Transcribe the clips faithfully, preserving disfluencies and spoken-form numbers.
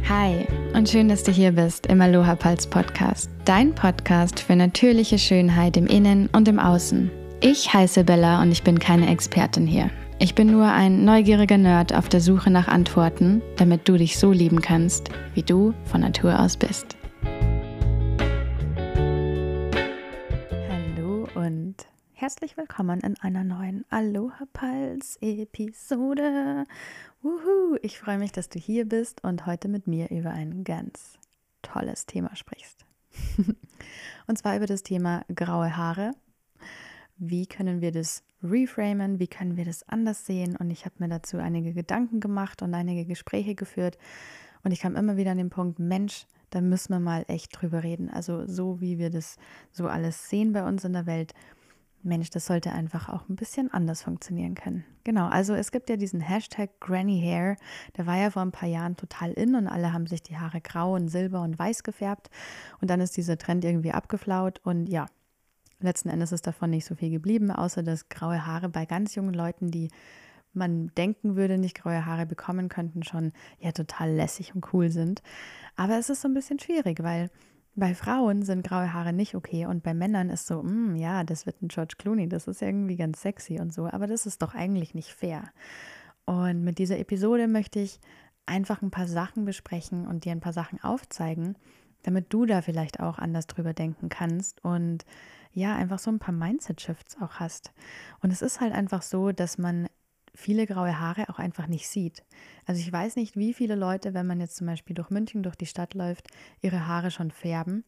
Hi und schön, dass du hier bist im Aloha Pulse Podcast, dein Podcast für natürliche Schönheit im Innen und im Außen. Ich heiße Bella und ich bin keine Expertin hier. Ich bin nur ein neugieriger Nerd auf der Suche nach Antworten, damit du dich so lieben kannst, wie du von Natur aus bist. Hallo und herzlich willkommen in einer neuen Aloha Pulse Episode. Wuhu, ich freue mich, dass du hier bist und heute mit mir über ein ganz tolles Thema sprichst. Und zwar über das Thema graue Haare. Wie können wir das reframen? Wie können wir das anders sehen? Und ich habe mir dazu einige Gedanken gemacht und einige Gespräche geführt. Und ich kam immer wieder an den Punkt, Mensch, da müssen wir mal echt drüber reden. Also so wie wir das so alles sehen bei uns in der Welt, Mensch, das sollte einfach auch ein bisschen anders funktionieren können. Genau, also es gibt ja diesen Hashtag Granny Hair, der war ja vor ein paar Jahren total in und alle haben sich die Haare grau und silber und weiß gefärbt und dann ist dieser Trend irgendwie abgeflaut und ja, letzten Endes ist davon nicht so viel geblieben, außer dass graue Haare bei ganz jungen Leuten, die man denken würde, nicht graue Haare bekommen könnten, schon ja total lässig und cool sind. Aber es ist so ein bisschen schwierig, weil bei Frauen sind graue Haare nicht okay und bei Männern ist so, mm, ja, das wird ein George Clooney, das ist irgendwie ganz sexy und so, aber das ist doch eigentlich nicht fair. Und mit dieser Episode möchte ich einfach ein paar Sachen besprechen und dir ein paar Sachen aufzeigen, damit du da vielleicht auch anders drüber denken kannst und ja, einfach so ein paar Mindset-Shifts auch hast. Und es ist halt einfach so, dass man viele graue Haare auch einfach nicht sieht. Also ich weiß nicht, wie viele Leute, wenn man jetzt zum Beispiel durch München, durch die Stadt läuft, ihre Haare schon färben.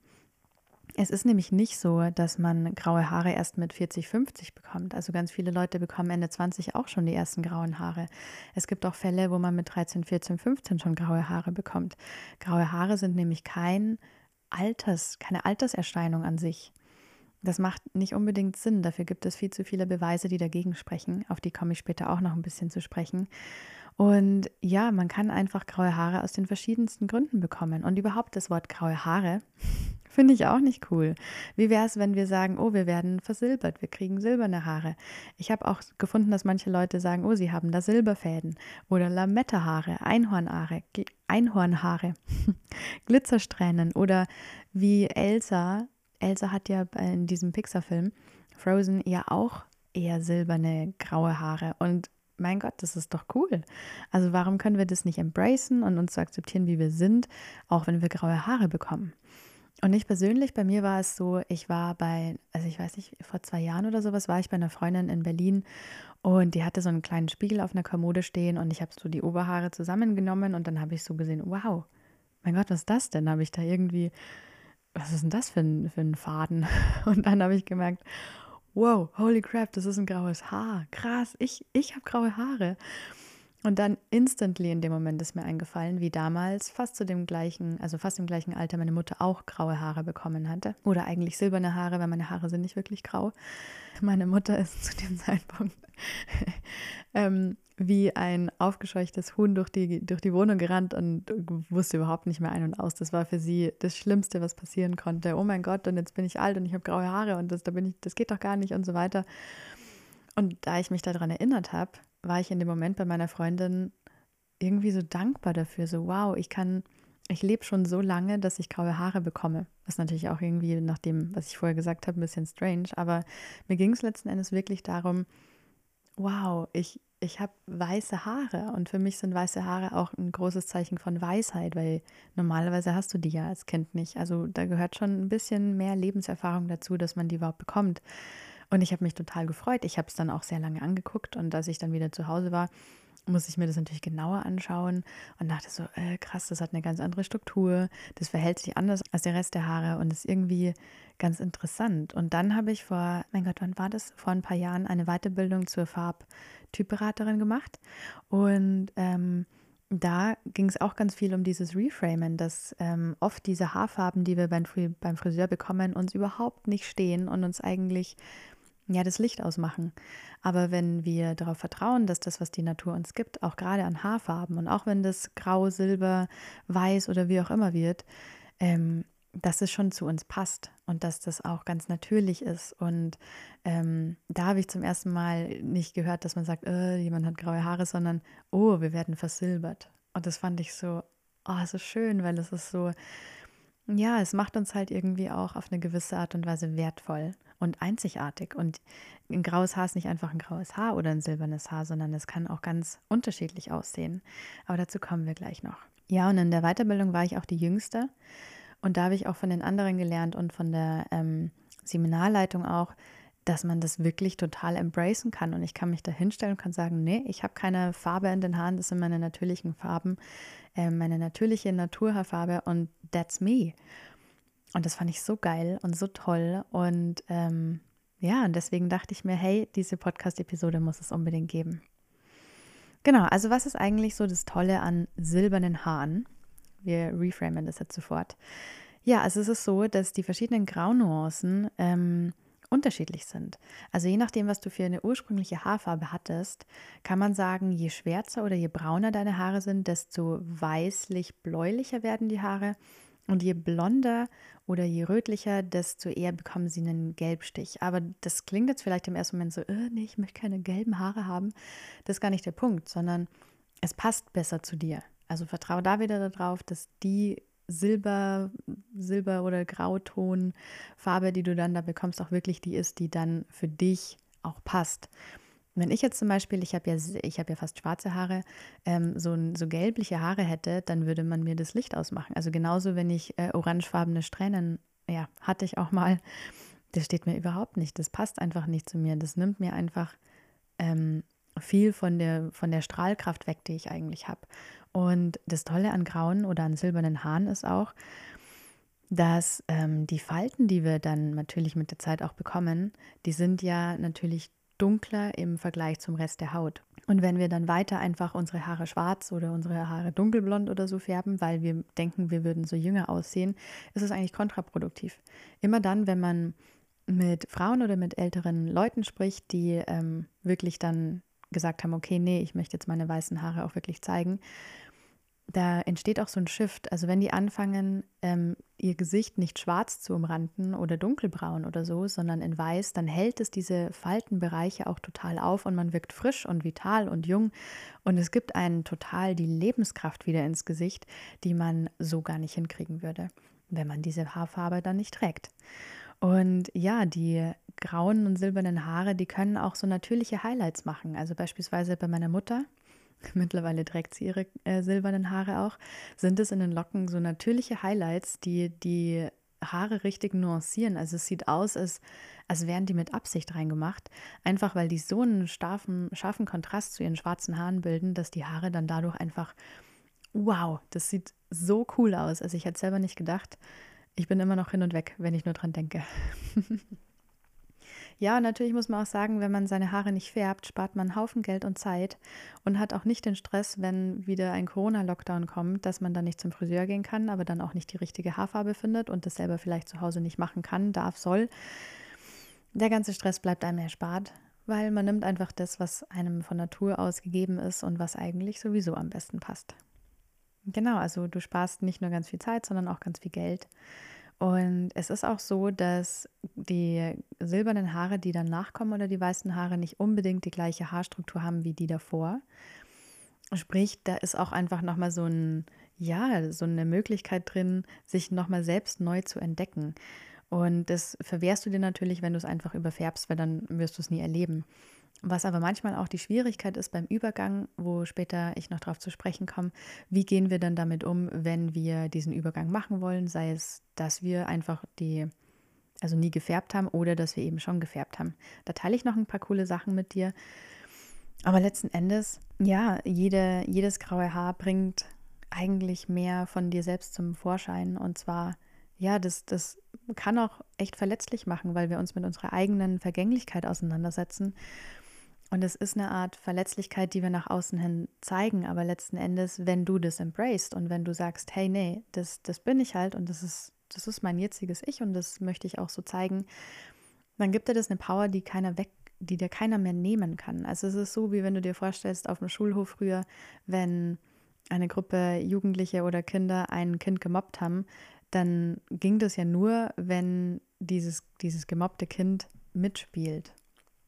Es ist nämlich nicht so, dass man graue Haare erst mit vierzig, fünfzig bekommt. Also ganz viele Leute bekommen Ende zwanzig auch schon die ersten grauen Haare. Es gibt auch Fälle, wo man mit dreizehn, vierzehn, fünfzehn schon graue Haare bekommt. Graue Haare sind nämlich kein Alters, keine Alterserscheinung an sich. Das macht nicht unbedingt Sinn. Dafür gibt es viel zu viele Beweise, die dagegen sprechen. Auf die komme ich später auch noch ein bisschen zu sprechen. Und ja, man kann einfach graue Haare aus den verschiedensten Gründen bekommen. Und überhaupt das Wort graue Haare finde ich auch nicht cool. Wie wäre es, wenn wir sagen, oh, wir werden versilbert, wir kriegen silberne Haare. Ich habe auch gefunden, dass manche Leute sagen, oh, sie haben da Silberfäden oder Lametta-Haare, Einhornhaare, Einhornhaare, Glitzersträhnen oder wie Elsa. Elsa hat ja in diesem Pixar-Film Frozen ja auch eher silberne, graue Haare. Und mein Gott, das ist doch cool. Also warum können wir das nicht embracen und uns so akzeptieren, wie wir sind, auch wenn wir graue Haare bekommen? Und ich persönlich, bei mir war es so, ich war bei, also ich weiß nicht, vor zwei Jahren oder sowas war ich bei einer Freundin in Berlin und die hatte so einen kleinen Spiegel auf einer Kommode stehen und ich habe so die Oberhaare zusammengenommen und dann habe ich so gesehen, wow, mein Gott, was ist das denn? Habe ich da irgendwie was ist denn das für ein, für ein Faden? Und dann habe ich gemerkt, wow, holy crap, das ist ein graues Haar. Krass, ich, ich habe graue Haare. Und dann instantly in dem Moment ist mir eingefallen, wie damals fast zu dem gleichen, also fast im gleichen Alter meine Mutter auch graue Haare bekommen hatte. Oder eigentlich silberne Haare, weil meine Haare sind nicht wirklich grau. Meine Mutter ist zu dem Zeitpunkt ähm, wie ein aufgescheuchtes Huhn durch die, durch die Wohnung gerannt und wusste überhaupt nicht mehr ein und aus. Das war für sie das Schlimmste, was passieren konnte. Oh mein Gott, und jetzt bin ich alt und ich habe graue Haare und das, da bin ich, das geht doch gar nicht und so weiter. Und da ich mich daran erinnert habe, war ich in dem Moment bei meiner Freundin irgendwie so dankbar dafür. So, wow, ich kann, ich lebe schon so lange, dass ich graue Haare bekomme. Das ist natürlich auch irgendwie nach dem, was ich vorher gesagt habe, ein bisschen strange. Aber mir ging es letzten Endes wirklich darum, wow, ich, ich habe weiße Haare. Und für mich sind weiße Haare auch ein großes Zeichen von Weisheit, weil normalerweise hast du die ja als Kind nicht. Also da gehört schon ein bisschen mehr Lebenserfahrung dazu, dass man die überhaupt bekommt. Und ich habe mich total gefreut. Ich habe es dann auch sehr lange angeguckt und als ich dann wieder zu Hause war, musste ich mir das natürlich genauer anschauen und dachte so, äh, krass, das hat eine ganz andere Struktur, das verhält sich anders als der Rest der Haare und ist irgendwie ganz interessant. Und dann habe ich vor, mein Gott, wann war das? Vor ein paar Jahren eine Weiterbildung zur Farbtypberaterin gemacht und ähm, da ging es auch ganz viel um dieses Reframen, dass ähm, oft diese Haarfarben, die wir beim, Fri- beim Friseur bekommen, uns überhaupt nicht stehen und uns eigentlich ja, das Licht ausmachen. Aber wenn wir darauf vertrauen, dass das, was die Natur uns gibt, auch gerade an Haarfarben und auch wenn das grau, silber, weiß oder wie auch immer wird, ähm, dass es schon zu uns passt und dass das auch ganz natürlich ist. Und ähm, da habe ich zum ersten Mal nicht gehört, dass man sagt, äh, jemand hat graue Haare, sondern, oh, wir werden versilbert. Und das fand ich so, oh, so schön, weil es ist so, ja, es macht uns halt irgendwie auch auf eine gewisse Art und Weise wertvoll und einzigartig. Und ein graues Haar ist nicht einfach ein graues Haar oder ein silbernes Haar, sondern es kann auch ganz unterschiedlich aussehen. Aber dazu kommen wir gleich noch. Ja, und in der Weiterbildung war ich auch die Jüngste. Und da habe ich auch von den anderen gelernt und von der ähm, Seminarleitung auch, dass man das wirklich total embracen kann. Und ich kann mich da hinstellen und kann sagen, nee, ich habe keine Farbe in den Haaren, das sind meine natürlichen Farben, äh, meine natürliche Naturhaarfarbe und that's me. Und das fand ich so geil und so toll. Und ähm, ja, und deswegen dachte ich mir, hey, diese Podcast-Episode muss es unbedingt geben. Genau, also was ist eigentlich so das Tolle an silbernen Haaren? Wir reframen das jetzt sofort. Ja, also es ist so, dass die verschiedenen Graunuancen ähm, unterschiedlich sind. Also je nachdem, was du für eine ursprüngliche Haarfarbe hattest, kann man sagen, je schwärzer oder je brauner deine Haare sind, desto weißlich-bläulicher werden die Haare. Und je blonder oder je rötlicher, desto eher bekommen sie einen Gelbstich. Aber das klingt jetzt vielleicht im ersten Moment so, äh, nee, ich möchte keine gelben Haare haben. Das ist gar nicht der Punkt, sondern es passt besser zu dir. Also vertraue da wieder darauf, dass die Silber, Silber- oder Grautonfarbe, die du dann da bekommst, auch wirklich die ist, die dann für dich auch passt. Wenn ich jetzt zum Beispiel, ich habe ja, ich habe ja fast schwarze Haare, ähm, so, so gelbliche Haare hätte, dann würde man mir das Licht ausmachen. Also genauso, wenn ich äh, orangefarbene Strähnen, ja, hatte ich auch mal, das steht mir überhaupt nicht. Das passt einfach nicht zu mir. Das nimmt mir einfach ähm, viel von der, von der Strahlkraft weg, die ich eigentlich habe. Und das Tolle an grauen oder an silbernen Haaren ist auch, dass ähm, die Falten, die wir dann natürlich mit der Zeit auch bekommen, die sind ja natürlich dunkler im Vergleich zum Rest der Haut. Und wenn wir dann weiter einfach unsere Haare schwarz oder unsere Haare dunkelblond oder so färben, weil wir denken, wir würden so jünger aussehen, ist es eigentlich kontraproduktiv. Immer dann, wenn man mit Frauen oder mit älteren Leuten spricht, die ähm, wirklich dann gesagt haben, okay, nee, ich möchte jetzt meine weißen Haare auch wirklich zeigen, da entsteht auch so ein Shift. Also wenn die anfangen, ähm, ihr Gesicht nicht schwarz zu umranden oder dunkelbraun oder so, sondern in weiß, dann hält es diese Faltenbereiche auch total auf und man wirkt frisch und vital und jung. Und es gibt einen total die Lebenskraft wieder ins Gesicht, die man so gar nicht hinkriegen würde, wenn man diese Haarfarbe dann nicht trägt. Und ja, die grauen und silbernen Haare, die können auch so natürliche Highlights machen. Also beispielsweise bei meiner Mutter, mittlerweile trägt sie ihre äh, silbernen Haare auch, sind es in den Locken so natürliche Highlights, die die Haare richtig nuancieren. Also es sieht aus, als, als wären die mit Absicht reingemacht, einfach weil die so einen scharfen, scharfen Kontrast zu ihren schwarzen Haaren bilden, dass die Haare dann dadurch einfach, wow, das sieht so cool aus. Also ich hätte selber nicht gedacht, ich bin immer noch hin und weg, wenn ich nur dran denke. Ja, und natürlich muss man auch sagen, wenn man seine Haare nicht färbt, spart man einen Haufen Geld und Zeit und hat auch nicht den Stress, wenn wieder ein Corona-Lockdown kommt, dass man dann nicht zum Friseur gehen kann, aber dann auch nicht die richtige Haarfarbe findet und das selber vielleicht zu Hause nicht machen kann, darf, soll. Der ganze Stress bleibt einem erspart, weil man nimmt einfach das, was einem von Natur aus gegeben ist und was eigentlich sowieso am besten passt. Genau, also du sparst nicht nur ganz viel Zeit, sondern auch ganz viel Geld. Und es ist auch so, dass die silbernen Haare, die dann nachkommen oder die weißen Haare nicht unbedingt die gleiche Haarstruktur haben wie die davor. Sprich, da ist auch einfach nochmal so ein, ja, so eine Möglichkeit drin, sich nochmal selbst neu zu entdecken. Und das verwehrst du dir natürlich, wenn du es einfach überfärbst, weil dann wirst du es nie erleben. Was aber manchmal auch die Schwierigkeit ist beim Übergang, wo später ich noch darauf zu sprechen komme, wie gehen wir dann damit um, wenn wir diesen Übergang machen wollen, sei es, dass wir einfach die, also nie gefärbt haben oder dass wir eben schon gefärbt haben. Da teile ich noch ein paar coole Sachen mit dir. Aber letzten Endes, ja, jede, jedes graue Haar bringt eigentlich mehr von dir selbst zum Vorschein. Und zwar, ja, das, das kann auch echt verletzlich machen, weil wir uns mit unserer eigenen Vergänglichkeit auseinandersetzen. Und es ist eine Art Verletzlichkeit, die wir nach außen hin zeigen, aber letzten Endes, wenn du das embraced und wenn du sagst, hey, nee, das, das bin ich halt und das ist, das ist mein jetziges Ich und das möchte ich auch so zeigen, dann gibt dir das eine Power, die keiner weg, die dir keiner mehr nehmen kann. Also es ist so, wie wenn du dir vorstellst, auf dem Schulhof früher, wenn eine Gruppe Jugendliche oder Kinder ein Kind gemobbt haben, dann ging das ja nur, wenn dieses, dieses gemobbte Kind mitspielt.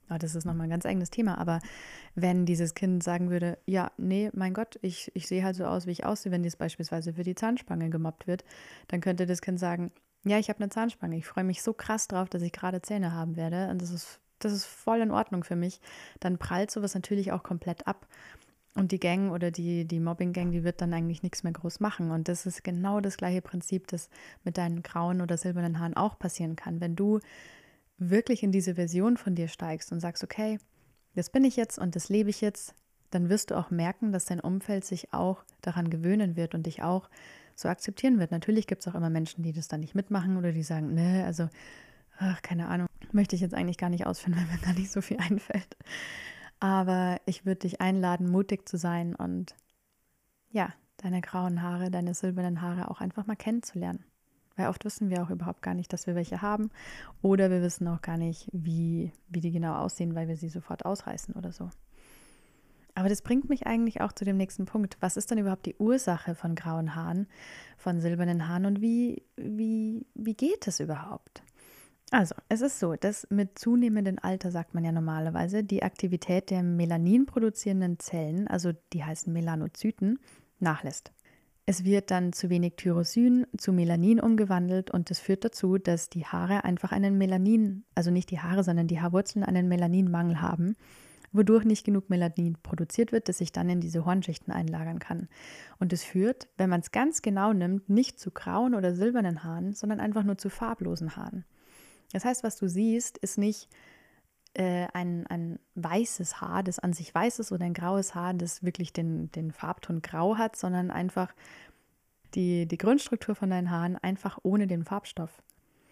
oh, das ist nochmal ein ganz eigenes Thema, aber wenn dieses Kind sagen würde, ja, nee, mein Gott, ich, ich sehe halt so aus, wie ich aussehe, wenn dies beispielsweise für die Zahnspange gemobbt wird, dann könnte das Kind sagen, ja, ich habe eine Zahnspange, ich freue mich so krass drauf, dass ich gerade Zähne haben werde und das ist, das ist voll in Ordnung für mich. Dann prallt sowas natürlich auch komplett ab. Und die Gang oder die, die Mobbing-Gang, die wird dann eigentlich nichts mehr groß machen. Und das ist genau das gleiche Prinzip, das mit deinen grauen oder silbernen Haaren auch passieren kann. Wenn du wirklich in diese Version von dir steigst und sagst, okay, das bin ich jetzt und das lebe ich jetzt, dann wirst du auch merken, dass dein Umfeld sich auch daran gewöhnen wird und dich auch so akzeptieren wird. Natürlich gibt es auch immer Menschen, die das dann nicht mitmachen oder die sagen, ne, also, ach, keine Ahnung, möchte ich jetzt eigentlich gar nicht ausführen, weil mir gar nicht so viel einfällt. Aber ich würde dich einladen, mutig zu sein und ja, deine grauen Haare, deine silbernen Haare auch einfach mal kennenzulernen. Weil oft wissen wir auch überhaupt gar nicht, dass wir welche haben oder wir wissen auch gar nicht, wie, wie die genau aussehen, weil wir sie sofort ausreißen oder so. Aber das bringt mich eigentlich auch zu dem nächsten Punkt. Was ist denn überhaupt die Ursache von grauen Haaren, von silbernen Haaren und wie, wie, wie geht es überhaupt? Also, es ist so, dass mit zunehmendem Alter, sagt man ja normalerweise, die Aktivität der Melanin produzierenden Zellen, also die heißen Melanozyten, nachlässt. Es wird dann zu wenig Tyrosin zu Melanin umgewandelt und das führt dazu, dass die Haare einfach einen Melanin, also nicht die Haare, sondern die Haarwurzeln einen Melaninmangel haben, wodurch nicht genug Melanin produziert wird, das sich dann in diese Hornschichten einlagern kann. Und es führt, wenn man es ganz genau nimmt, nicht zu grauen oder silbernen Haaren, sondern einfach nur zu farblosen Haaren. Das heißt, was du siehst, ist nicht äh, ein, ein weißes Haar, das an sich weiß ist, oder ein graues Haar, das wirklich den, den Farbton grau hat, sondern einfach die, die Grundstruktur von deinen Haaren einfach ohne den Farbstoff.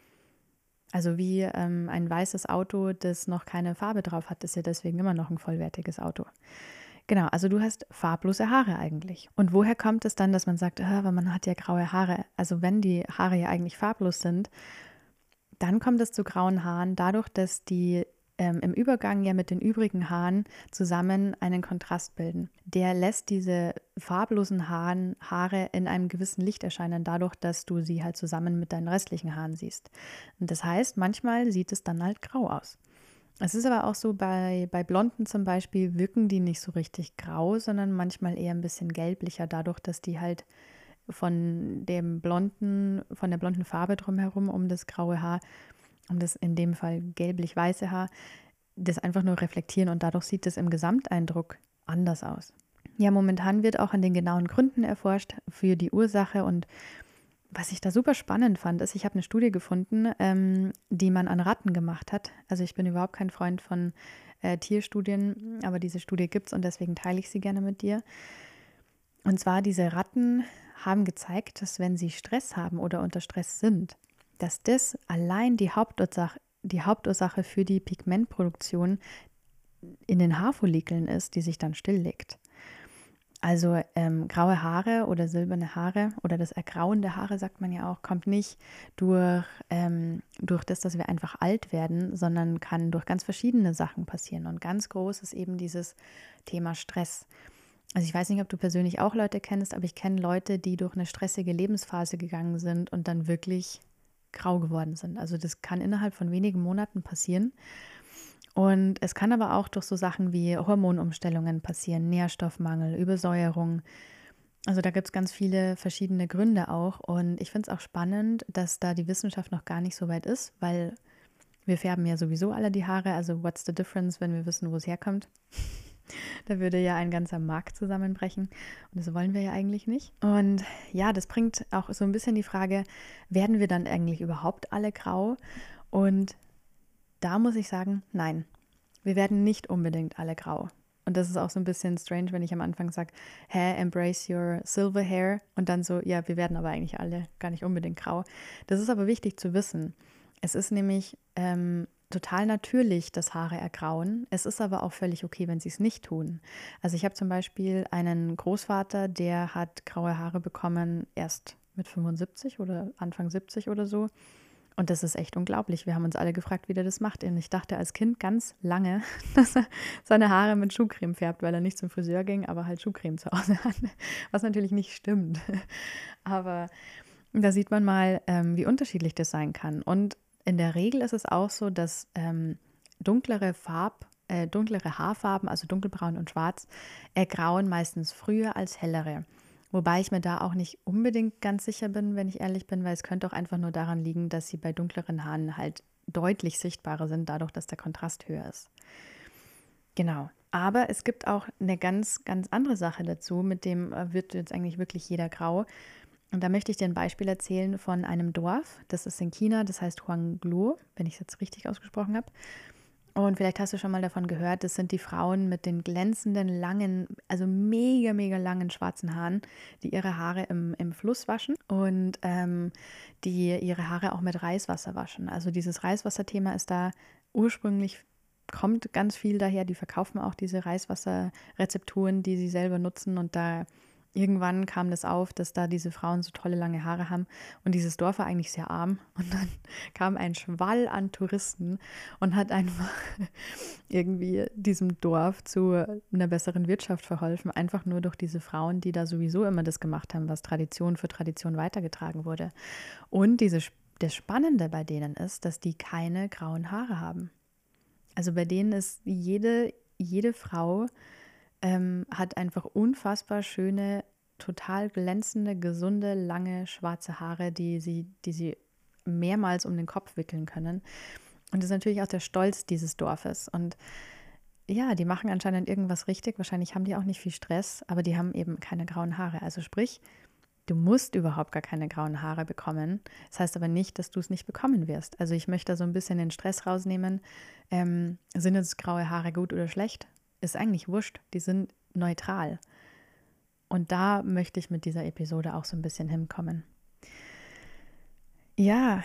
Also wie ähm, ein weißes Auto, das noch keine Farbe drauf hat, ist ja deswegen immer noch ein vollwertiges Auto. Genau, also du hast farblose Haare eigentlich. Und woher kommt es dann, dass man sagt, ah, aber man hat ja graue Haare? Also wenn die Haare ja eigentlich farblos sind, dann kommt es zu grauen Haaren dadurch, dass die ähm, im Übergang ja mit den übrigen Haaren zusammen einen Kontrast bilden. Der lässt diese farblosen Haaren, Haare in einem gewissen Licht erscheinen, dadurch, dass du sie halt zusammen mit deinen restlichen Haaren siehst. Und das heißt, manchmal sieht es dann halt grau aus. Es ist aber auch so, bei, bei Blonden zum Beispiel wirken die nicht so richtig grau, sondern manchmal eher ein bisschen gelblicher, dadurch, dass die halt von dem blonden, von der blonden Farbe drumherum um das graue Haar, um das in dem Fall gelblich-weiße Haar, das einfach nur reflektieren und dadurch sieht es im Gesamteindruck anders aus. Ja, momentan wird auch an den genauen Gründen erforscht für die Ursache und was ich da super spannend fand, ist, ich habe eine Studie gefunden, ähm, die man an Ratten gemacht hat. Also ich bin überhaupt kein Freund von äh, Tierstudien, aber diese Studie gibt es und deswegen teile ich sie gerne mit dir. Und zwar diese Ratten haben gezeigt, dass wenn sie Stress haben oder unter Stress sind, dass das allein die Hauptursache, die Hauptursache für die Pigmentproduktion in den Haarfollikeln ist, die sich dann stilllegt. Also ähm, graue Haare oder silberne Haare oder das Ergrauen der Haare, sagt man ja auch, kommt nicht durch, ähm, durch das, dass wir einfach alt werden, sondern kann durch ganz verschiedene Sachen passieren. Und ganz groß ist eben dieses Thema Stress. Also ich weiß nicht, ob du persönlich auch Leute kennst, aber ich kenne Leute, die durch eine stressige Lebensphase gegangen sind und dann wirklich grau geworden sind. Also das kann innerhalb von wenigen Monaten passieren. Und es kann aber auch durch so Sachen wie Hormonumstellungen passieren, Nährstoffmangel, Übersäuerung. Also da gibt es ganz viele verschiedene Gründe auch. Und ich finde es auch spannend, dass da die Wissenschaft noch gar nicht so weit ist, weil wir färben ja sowieso alle die Haare. Also what's the difference, wenn wir wissen, wo es herkommt? Da würde ja ein ganzer Markt zusammenbrechen und das wollen wir ja eigentlich nicht. Und ja, das bringt auch so ein bisschen die Frage, werden wir dann eigentlich überhaupt alle grau? Und da muss ich sagen, nein, wir werden nicht unbedingt alle grau. Und das ist auch so ein bisschen strange, wenn ich am Anfang sage, hä, embrace your silver hair und dann so, ja, wir werden aber eigentlich alle gar nicht unbedingt grau. Das ist aber wichtig zu wissen. Es ist nämlich ähm, total natürlich, dass Haare ergrauen. Es ist aber auch völlig okay, wenn sie es nicht tun. Also ich habe zum Beispiel einen Großvater, der hat graue Haare bekommen erst mit fünfundsiebzig oder Anfang siebzig oder so. Und das ist echt unglaublich. Wir haben uns alle gefragt, wie der das macht. Und ich dachte als Kind ganz lange, dass er seine Haare mit Schuhcreme färbt, weil er nicht zum Friseur ging, aber halt Schuhcreme zu Hause hatte. Was natürlich nicht stimmt. Aber da sieht man mal, ähm, wie unterschiedlich das sein kann. Und in der Regel ist es auch so, dass ähm, dunklere Farb, äh, dunklere Haarfarben, also dunkelbraun und schwarz, ergrauen meistens früher als hellere. Wobei ich mir da auch nicht unbedingt ganz sicher bin, wenn ich ehrlich bin, weil es könnte auch einfach nur daran liegen, dass sie bei dunkleren Haaren halt deutlich sichtbarer sind, dadurch, dass der Kontrast höher ist. Genau. Aber es gibt auch eine ganz, ganz andere Sache dazu, mit dem äh, wird jetzt eigentlich wirklich jeder grau. Und da möchte ich dir ein Beispiel erzählen von einem Dorf. Das ist in China, das heißt Huangluo, wenn ich es jetzt richtig ausgesprochen habe. Und vielleicht hast du schon mal davon gehört, das sind die Frauen mit den glänzenden, langen, also mega, mega langen schwarzen Haaren, die ihre Haare im, im Fluss waschen und ähm, die ihre Haare auch mit Reiswasser waschen. Also dieses Reiswasserthema ist da ursprünglich, kommt ganz viel daher. Die verkaufen auch diese Reiswasserrezepturen, die sie selber nutzen, und da irgendwann kam das auf, dass da diese Frauen so tolle lange Haare haben, und dieses Dorf war eigentlich sehr arm, und dann kam ein Schwall an Touristen und hat einfach irgendwie diesem Dorf zu einer besseren Wirtschaft verholfen, einfach nur durch diese Frauen, die da sowieso immer das gemacht haben, was Tradition für Tradition weitergetragen wurde. Und diese, das Spannende bei denen ist, dass die keine grauen Haare haben. Also bei denen ist jede, jede Frau ähm, hat einfach unfassbar schöne, total glänzende, gesunde, lange, schwarze Haare, die sie, die sie mehrmals um den Kopf wickeln können. Und das ist natürlich auch der Stolz dieses Dorfes. Und ja, die machen anscheinend irgendwas richtig. Wahrscheinlich haben die auch nicht viel Stress, aber die haben eben keine grauen Haare. Also sprich, du musst überhaupt gar keine grauen Haare bekommen. Das heißt aber nicht, dass du es nicht bekommen wirst. Also ich möchte da so ein bisschen den Stress rausnehmen. Ähm, sind jetzt graue Haare gut oder schlecht? Ist eigentlich wurscht. Die sind neutral. Und da möchte ich mit dieser Episode auch so ein bisschen hinkommen. Ja,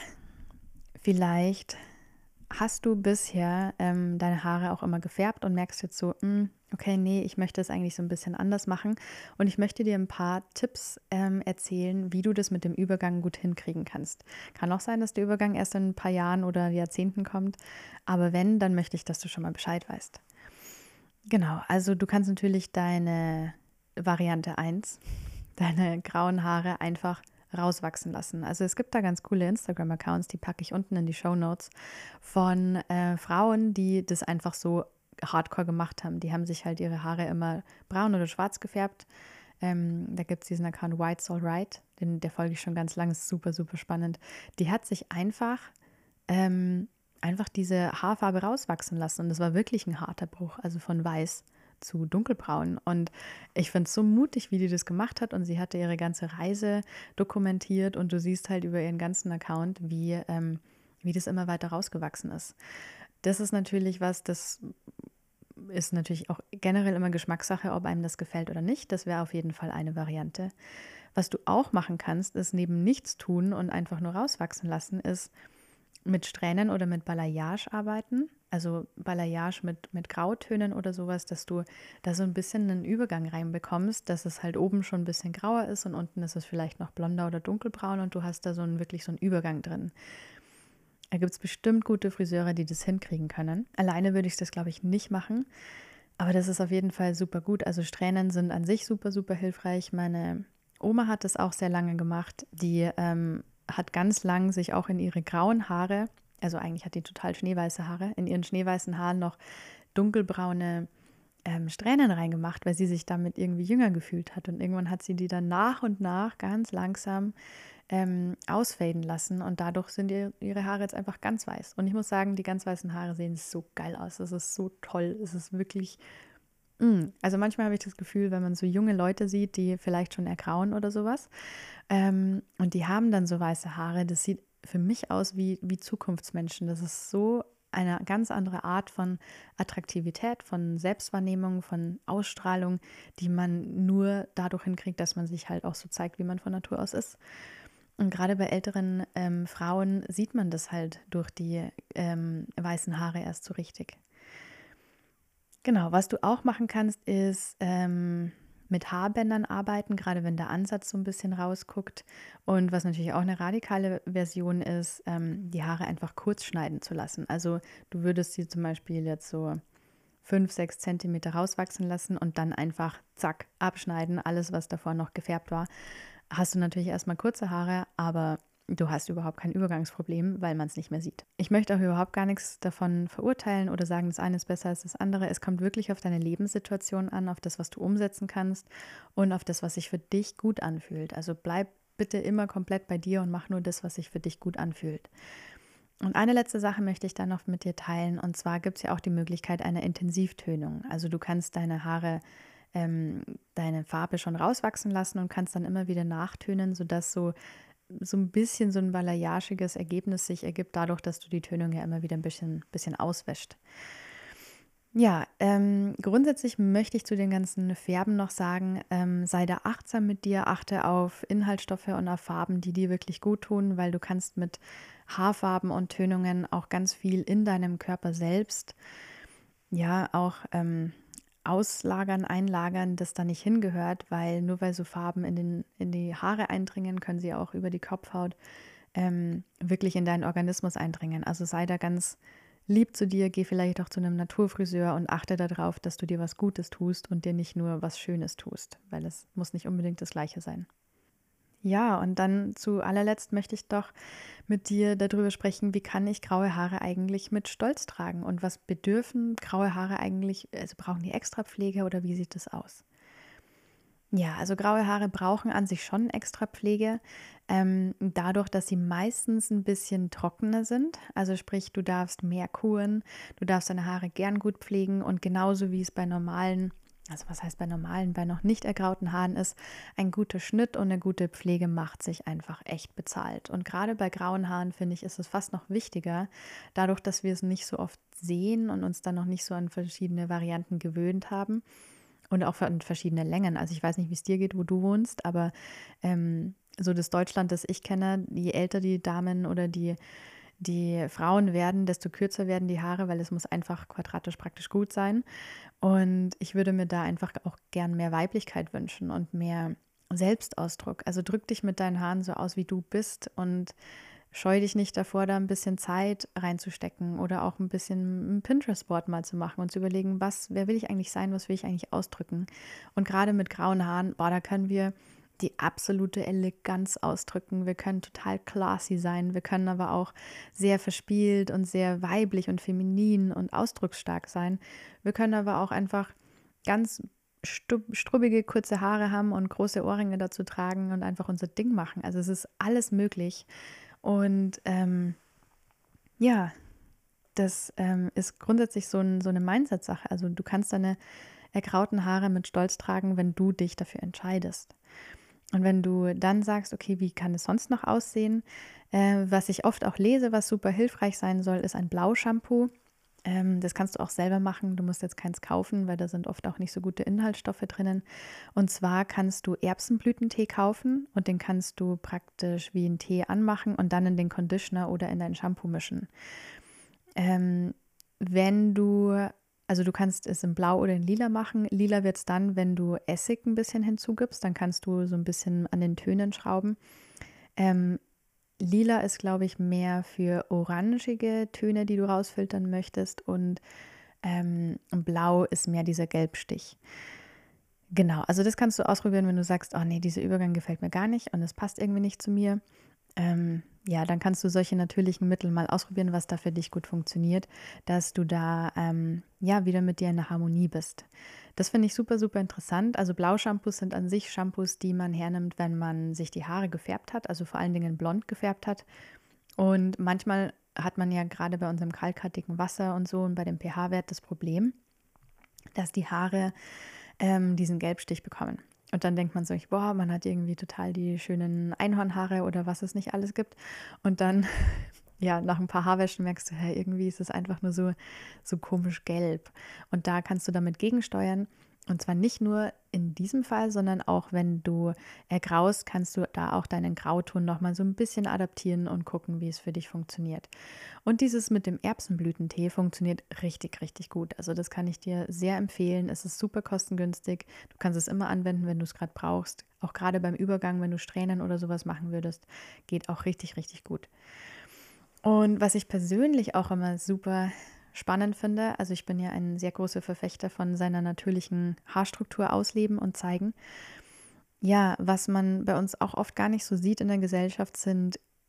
vielleicht hast du bisher ähm, deine Haare auch immer gefärbt und merkst jetzt so, mh, okay, nee, ich möchte es eigentlich so ein bisschen anders machen. Und ich möchte dir ein paar Tipps ähm, erzählen, wie du das mit dem Übergang gut hinkriegen kannst. Kann auch sein, dass der Übergang erst in ein paar Jahren oder Jahrzehnten kommt. Aber wenn, dann möchte ich, dass du schon mal Bescheid weißt. Genau, also du kannst natürlich deine Variante eins, deine grauen Haare einfach rauswachsen lassen. Also es gibt da ganz coole Instagram-Accounts, die packe ich unten in die Shownotes, von äh, Frauen, die das einfach so hardcore gemacht haben. Die haben sich halt ihre Haare immer braun oder schwarz gefärbt. Ähm, da gibt es diesen Account White's Alright, den, der folge ich schon ganz lange, ist super, super spannend. Die hat sich einfach, ähm, einfach diese Haarfarbe rauswachsen lassen, und das war wirklich ein harter Bruch, also von weiß zu dunkelbraun. Und ich finde es so mutig, wie die das gemacht hat. Und sie hatte ihre ganze Reise dokumentiert, und du siehst halt über ihren ganzen Account, wie, ähm, wie das immer weiter rausgewachsen ist. Das ist natürlich was, das ist natürlich auch generell immer Geschmackssache, ob einem das gefällt oder nicht. Das wäre auf jeden Fall eine Variante. Was du auch machen kannst, ist neben nichts tun und einfach nur rauswachsen lassen, ist mit Strähnen oder mit Balayage arbeiten. Also Balayage mit, mit Grautönen oder sowas, dass du da so ein bisschen einen Übergang reinbekommst, dass es halt oben schon ein bisschen grauer ist und unten ist es vielleicht noch blonder oder dunkelbraun, und du hast da so einen, wirklich so einen Übergang drin. Da gibt es bestimmt gute Friseure, die das hinkriegen können. Alleine würde ich das, glaube ich, nicht machen, aber das ist auf jeden Fall super gut. Also Strähnen sind an sich super, super hilfreich. Meine Oma hat das auch sehr lange gemacht. Die ähm, hat ganz lang sich auch in ihre grauen Haare, also eigentlich hat die total schneeweiße Haare, in ihren schneeweißen Haaren noch dunkelbraune ähm, Strähnen reingemacht, weil sie sich damit irgendwie jünger gefühlt hat. Und irgendwann hat sie die dann nach und nach ganz langsam ähm, ausfaden lassen, und dadurch sind ihr, ihre Haare jetzt einfach ganz weiß. Und ich muss sagen, die ganz weißen Haare sehen so geil aus. Es ist so toll. Es ist wirklich... Mm. Also manchmal habe ich das Gefühl, wenn man so junge Leute sieht, die vielleicht schon ergrauen oder sowas, ähm, und die haben dann so weiße Haare, das sieht für mich aus wie, wie Zukunftsmenschen. Das ist so eine ganz andere Art von Attraktivität, von Selbstwahrnehmung, von Ausstrahlung, die man nur dadurch hinkriegt, dass man sich halt auch so zeigt, wie man von Natur aus ist. Und gerade bei älteren ähm, Frauen sieht man das halt durch die ähm, weißen Haare erst so richtig. Genau, was du auch machen kannst, ist ähm, mit Haarbändern arbeiten, gerade wenn der Ansatz so ein bisschen rausguckt. Und was natürlich auch eine radikale Version ist, ähm, die Haare einfach kurz schneiden zu lassen. Also du würdest sie zum Beispiel jetzt so fünf, sechs Zentimeter rauswachsen lassen und dann einfach zack, abschneiden, alles, was davor noch gefärbt war. Hast du natürlich erstmal kurze Haare, aber du hast überhaupt kein Übergangsproblem, weil man es nicht mehr sieht. Ich möchte auch überhaupt gar nichts davon verurteilen oder sagen, das eine ist besser als das andere. Es kommt wirklich auf deine Lebenssituation an, auf das, was du umsetzen kannst und auf das, was sich für dich gut anfühlt. Also bleib bitte immer komplett bei dir und mach nur das, was sich für dich gut anfühlt. Und eine letzte Sache möchte ich dann noch mit dir teilen. Und zwar gibt es ja auch die Möglichkeit einer Intensivtönung. Also du kannst deine Haare, ähm, deine Farbe schon rauswachsen lassen und kannst dann immer wieder nachtönen, sodass so, so ein bisschen so ein balayagiges Ergebnis sich ergibt, dadurch, dass du die Tönung ja immer wieder ein bisschen, bisschen auswäscht. Ja, ähm, grundsätzlich möchte ich zu den ganzen Färben noch sagen, ähm, sei da achtsam mit dir, achte auf Inhaltsstoffe und auf Farben, die dir wirklich gut tun, weil du kannst mit Haarfarben und Tönungen auch ganz viel in deinem Körper selbst, ja, auch ähm, auslagern, einlagern, das da nicht hingehört, weil nur weil so Farben in den, in die Haare eindringen, können sie auch über die Kopfhaut ähm, wirklich in deinen Organismus eindringen. Also sei da ganz lieb zu dir, geh vielleicht auch zu einem Naturfriseur und achte darauf, dass du dir was Gutes tust und dir nicht nur was Schönes tust, weil es muss nicht unbedingt das Gleiche sein. Ja, und dann zu allerletzt möchte ich doch mit dir darüber sprechen, wie kann ich graue Haare eigentlich mit Stolz tragen und was bedürfen graue Haare eigentlich, also brauchen die extra Pflege oder wie sieht das aus? Ja, also graue Haare brauchen an sich schon extra Pflege, ähm, dadurch, dass sie meistens ein bisschen trockener sind. Also sprich, du darfst mehr kuren, du darfst deine Haare gern gut pflegen und genauso wie es bei normalen, also was heißt bei normalen, bei noch nicht ergrauten Haaren ist, ein guter Schnitt und eine gute Pflege macht sich einfach echt bezahlt. Und gerade bei grauen Haaren, finde ich, ist es fast noch wichtiger, dadurch, dass wir es nicht so oft sehen und uns dann noch nicht so an verschiedene Varianten gewöhnt haben und auch an verschiedene Längen. Also ich weiß nicht, wie es dir geht, wo du wohnst, aber ähm, so das Deutschland, das ich kenne, je älter die Damen oder die, die Frauen werden, desto kürzer werden die Haare, weil es muss einfach quadratisch praktisch gut sein. Und ich würde mir da einfach auch gern mehr Weiblichkeit wünschen und mehr Selbstausdruck. Also drück dich mit deinen Haaren so aus, wie du bist und scheu dich nicht davor, da ein bisschen Zeit reinzustecken oder auch ein bisschen ein Pinterest-Board mal zu machen und zu überlegen, was, wer will ich eigentlich sein, was will ich eigentlich ausdrücken. Und gerade mit grauen Haaren, boah, da können wir die absolute Eleganz ausdrücken. Wir können total classy sein. Wir können aber auch sehr verspielt und sehr weiblich und feminin und ausdrucksstark sein. Wir können aber auch einfach ganz strubbige, kurze Haare haben und große Ohrringe dazu tragen und einfach unser Ding machen. Also es ist alles möglich. Und ähm, ja, das ähm, ist grundsätzlich so, ein, so eine Mindset-Sache. Also du kannst deine ergrauten Haare mit Stolz tragen, wenn du dich dafür entscheidest. Und wenn du dann sagst, okay, wie kann es sonst noch aussehen? Äh, was ich oft auch lese, was super hilfreich sein soll, ist ein Blaushampoo. Ähm, das kannst du auch selber machen. Du musst jetzt keins kaufen, weil da sind oft auch nicht so gute Inhaltsstoffe drinnen. Und zwar kannst du Erbsenblütentee kaufen und den kannst du praktisch wie einen Tee anmachen und dann in den Conditioner oder in dein Shampoo mischen. Ähm, wenn du, also du kannst es in Blau oder in Lila machen. Lila wird es dann, wenn du Essig ein bisschen hinzugibst, dann kannst du so ein bisschen an den Tönen schrauben. Ähm, Lila ist, glaube ich, mehr für orangige Töne, die du rausfiltern möchtest. Und ähm, Blau ist mehr dieser Gelbstich. Genau, also das kannst du ausprobieren, wenn du sagst, oh nee, dieser Übergang gefällt mir gar nicht und es passt irgendwie nicht zu mir. Ähm, ja, dann kannst du solche natürlichen Mittel mal ausprobieren, was da für dich gut funktioniert, dass du da ähm, ja wieder mit dir in der Harmonie bist. Das finde ich super, super interessant. Also Blaushampoos sind an sich Shampoos, die man hernimmt, wenn man sich die Haare gefärbt hat, also vor allen Dingen blond gefärbt hat. Und manchmal hat man ja gerade bei unserem kalkhaltigen Wasser und so und bei dem pH-Wert das Problem, dass die Haare ähm, diesen Gelbstich bekommen. Und dann denkt man so, boah, man hat irgendwie total die schönen Einhornhaare oder was es nicht alles gibt. Und dann, ja, nach ein paar Haarwäschen merkst du, hey, irgendwie ist es einfach nur so, so komisch gelb. Und da kannst du damit gegensteuern. Und zwar nicht nur in diesem Fall, sondern auch wenn du ergraust, kannst du da auch deinen Grauton nochmal so ein bisschen adaptieren und gucken, wie es für dich funktioniert. Und dieses mit dem Erbsenblütentee funktioniert richtig, richtig gut. Also das kann ich dir sehr empfehlen. Es ist super kostengünstig. Du kannst es immer anwenden, wenn du es gerade brauchst. Auch gerade beim Übergang, wenn du Strähnen oder sowas machen würdest, geht auch richtig, richtig gut. Und was ich persönlich auch immer super spannend finde, also ich bin ja ein sehr großer Verfechter von seiner natürlichen Haarstruktur ausleben und zeigen. Ja, was man bei uns auch oft gar nicht so sieht in der Gesellschaft sind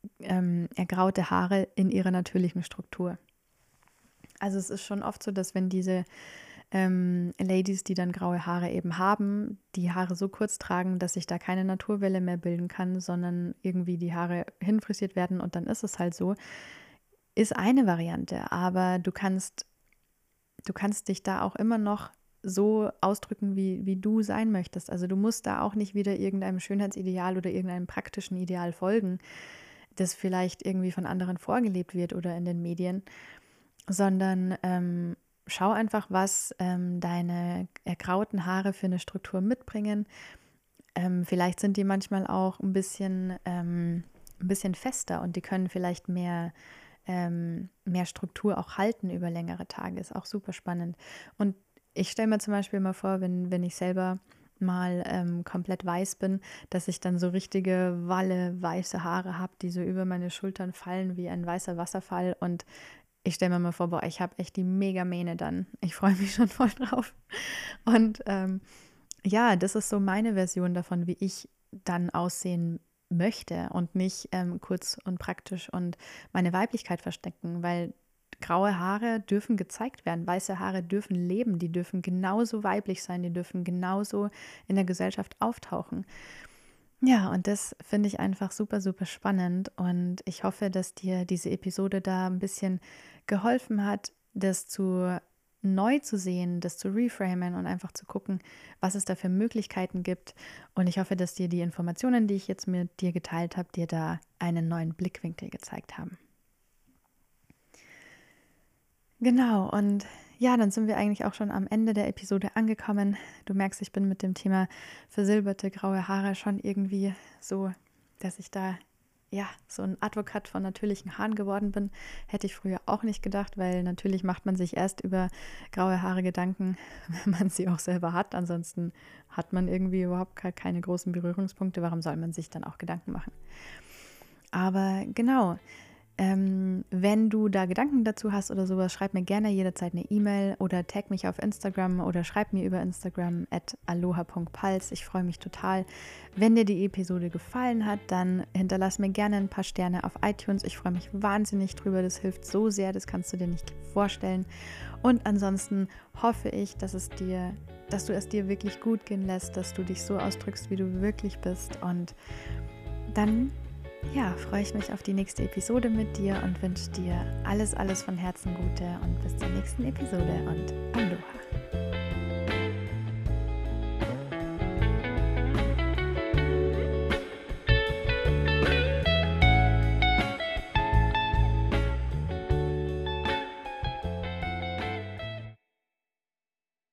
ähm, ergraute Haare in ihrer natürlichen Struktur. Also es ist schon oft so, dass wenn diese ähm, Ladies, die dann graue Haare eben haben, die Haare so kurz tragen, dass sich da keine Naturwelle mehr bilden kann, sondern irgendwie die Haare hinfrisiert werden und dann ist es halt so, ist eine Variante. Aber du kannst, du kannst dich da auch immer noch so ausdrücken, wie, wie du sein möchtest. Also du musst da auch nicht wieder irgendeinem Schönheitsideal oder irgendeinem praktischen Ideal folgen, das vielleicht irgendwie von anderen vorgelebt wird oder in den Medien, sondern ähm, schau einfach, was ähm, deine ergrauten Haare für eine Struktur mitbringen. Ähm, vielleicht sind die manchmal auch ein bisschen, ähm, ein bisschen fester und die können vielleicht mehr, ähm, mehr Struktur auch halten über längere Tage. Ist auch super spannend. Und ich stelle mir zum Beispiel mal vor, wenn, wenn ich selber mal ähm, komplett weiß bin, dass ich dann so richtige Walle weiße Haare habe, die so über meine Schultern fallen wie ein weißer Wasserfall. Und ich stelle mir mal vor, boah, ich habe echt die Mega-Mähne dann. Ich freue mich schon voll drauf. Und ähm, ja, das ist so meine Version davon, wie ich dann aussehen möchte und nicht ähm, kurz und praktisch und meine Weiblichkeit verstecken, weil graue Haare dürfen gezeigt werden, weiße Haare dürfen leben, die dürfen genauso weiblich sein, die dürfen genauso in der Gesellschaft auftauchen. Ja, und das finde ich einfach super, super spannend und ich hoffe, dass dir diese Episode da ein bisschen geholfen hat, das zu neu zu sehen, das zu reframen und einfach zu gucken, was es da für Möglichkeiten gibt. Und ich hoffe, dass dir die Informationen, die ich jetzt mit dir geteilt habe, dir da einen neuen Blickwinkel gezeigt haben. Genau, und ja, dann sind wir eigentlich auch schon am Ende der Episode angekommen. Du merkst, ich bin mit dem Thema versilberte graue Haare schon irgendwie so, dass ich da ja so ein Advokat von natürlichen Haaren geworden bin. Hätte ich früher auch nicht gedacht, weil natürlich macht man sich erst über graue Haare Gedanken, wenn man sie auch selber hat. Ansonsten hat man irgendwie überhaupt keine großen Berührungspunkte. Warum soll man sich dann auch Gedanken machen? Aber genau. Ähm, wenn du da Gedanken dazu hast oder sowas, schreib mir gerne jederzeit eine E-Mail oder tag mich auf Instagram oder schreib mir über Instagram at aloha punkt pals. Ich freue mich total. Wenn dir die Episode gefallen hat, dann hinterlass mir gerne ein paar Sterne auf iTunes. Ich freue mich wahnsinnig drüber. Das hilft so sehr, das kannst du dir nicht vorstellen. Und ansonsten hoffe ich, dass es dir, dass du es dir wirklich gut gehen lässt, dass du dich so ausdrückst, wie du wirklich bist. Und dann ja, freue ich mich auf die nächste Episode mit dir und wünsche dir alles, alles von Herzen Gute und bis zur nächsten Episode und Aloha.